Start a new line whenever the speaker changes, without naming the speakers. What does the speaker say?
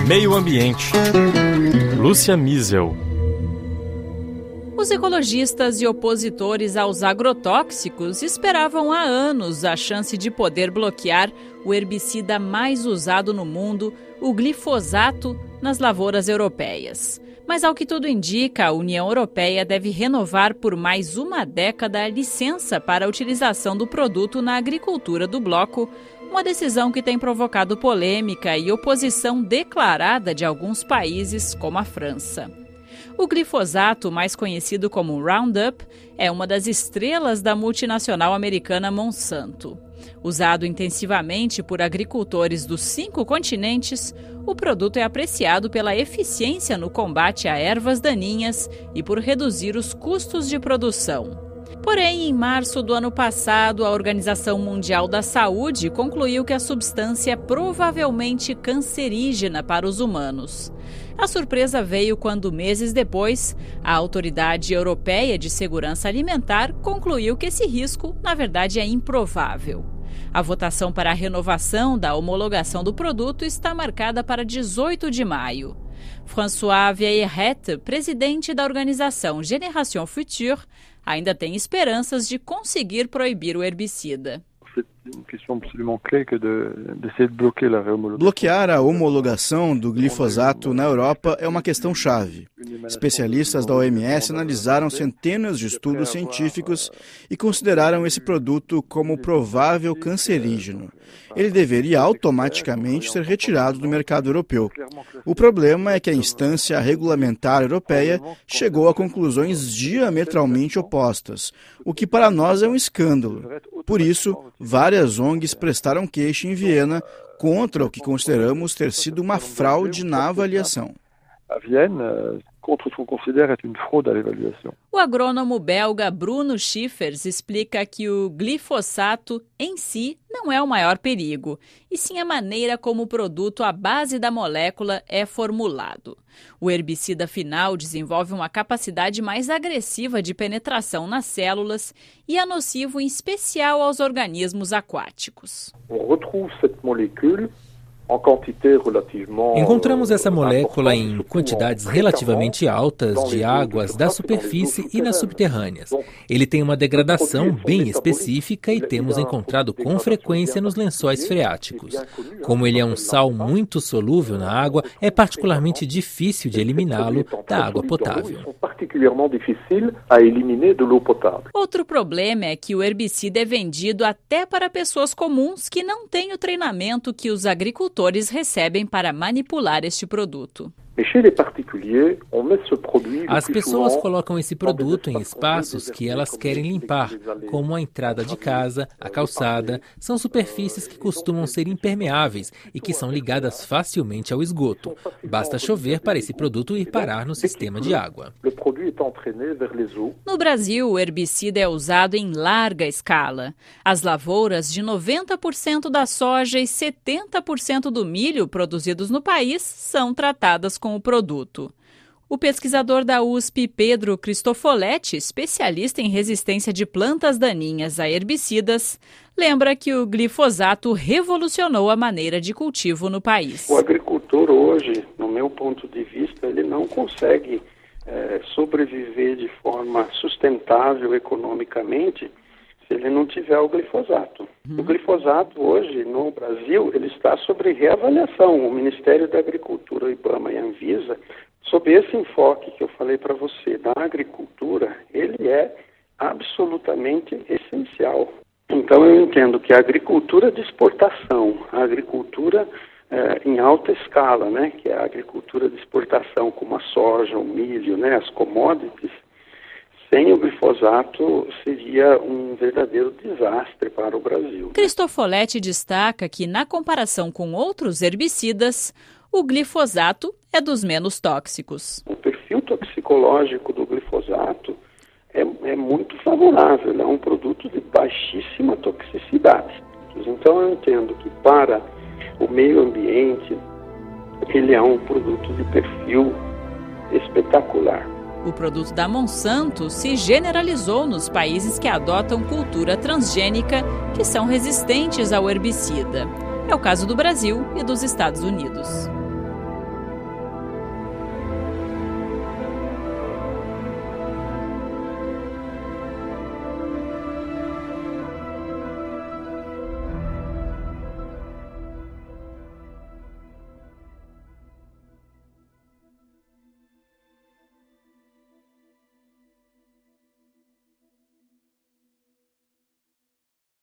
Meio Ambiente. Lúcia Miesel.
Os ecologistas e opositores aos agrotóxicos esperavam há anos a chance de poder bloquear o herbicida mais usado no mundo, o glifosato, nas lavouras europeias. Mas, ao que tudo indica, a União Europeia deve renovar por mais uma década a licença para a utilização do produto na agricultura do bloco, uma decisão que tem provocado polêmica e oposição declarada de alguns países, como a França. O glifosato, mais conhecido como Roundup, é uma das estrelas da multinacional americana Monsanto. Usado intensivamente por agricultores dos 5 continentes, o produto é apreciado pela eficiência no combate a ervas daninhas e por reduzir os custos de produção. Porém, em março do ano passado, a Organização Mundial da Saúde concluiu que a substância é provavelmente cancerígena para os humanos. A surpresa veio quando, meses depois, a Autoridade Europeia de Segurança Alimentar concluiu que esse risco, na verdade, é improvável. A votação para a renovação da homologação do produto está marcada para 18 de maio. François Vieilleret, presidente da organização Génération Future, ainda tem esperanças de conseguir proibir o herbicida.
Bloquear a homologação do glifosato na Europa é uma questão chave. Especialistas da OMS analisaram centenas de estudos científicos e consideraram esse produto como provável cancerígeno. Ele deveria automaticamente ser retirado do mercado europeu. O problema é que a instância regulamentar europeia chegou a conclusões diametralmente opostas, o que para nós é um escândalo. Por isso, várias ONGs prestaram queixa em Viena contra o que consideramos ter sido uma fraude na avaliação.
O agrônomo belga Bruno Schiffers explica que o glifosato em si não é o maior perigo, e sim a maneira como o produto à base da molécula é formulado. O herbicida final desenvolve uma capacidade mais agressiva de penetração nas células e é nocivo em especial aos organismos aquáticos.
Encontramos essa molécula em quantidades relativamente altas de águas da superfície e nas subterrâneas. Ele tem uma degradação bem específica e temos encontrado com frequência nos lençóis freáticos. Como ele é um sal muito solúvel na água, é particularmente difícil de eliminá-lo da água potável.
Outro problema é que o herbicida é vendido até para pessoas comuns que não têm o treinamento que os agricultores recebem para manipular este produto.
As pessoas colocam esse produto em espaços que elas querem limpar, como a entrada de casa, a calçada. São superfícies que costumam ser impermeáveis e que são ligadas facilmente ao esgoto. Basta chover para esse produto ir parar no sistema de água.
No Brasil, o herbicida é usado em larga escala. As lavouras de 90% da soja e 70% do milho produzidos no país são tratadas com o produto. O pesquisador da USP, Pedro Cristofoletti, especialista em resistência de plantas daninhas a herbicidas, lembra que o glifosato revolucionou a maneira de cultivo no país.
O agricultor hoje, no meu ponto de vista, ele não consegue sobreviver de forma sustentável economicamente se ele não tiver o glifosato. O glifosato hoje no Brasil ele está sob reavaliação. O Ministério da Agricultura, o IBAMA e a Anvisa, sob esse enfoque que eu falei para você da agricultura, ele é absolutamente essencial. Então eu entendo que a agricultura de exportação, a agricultura em alta escala, né, que é a agricultura de exportação como a soja, o milho, né, as commodities, sem o glifosato seria um verdadeiro desastre para o Brasil.
Cristofoletti destaca que, na comparação com outros herbicidas, o glifosato é dos menos tóxicos.
O perfil toxicológico do glifosato é muito favorável, é um produto de baixíssima toxicidade. Então eu entendo que para o meio ambiente ele é um produto de perfil espetacular.
O produto da Monsanto se generalizou nos países que adotam cultura transgênica, que são resistentes ao herbicida. É o caso do Brasil e dos Estados Unidos.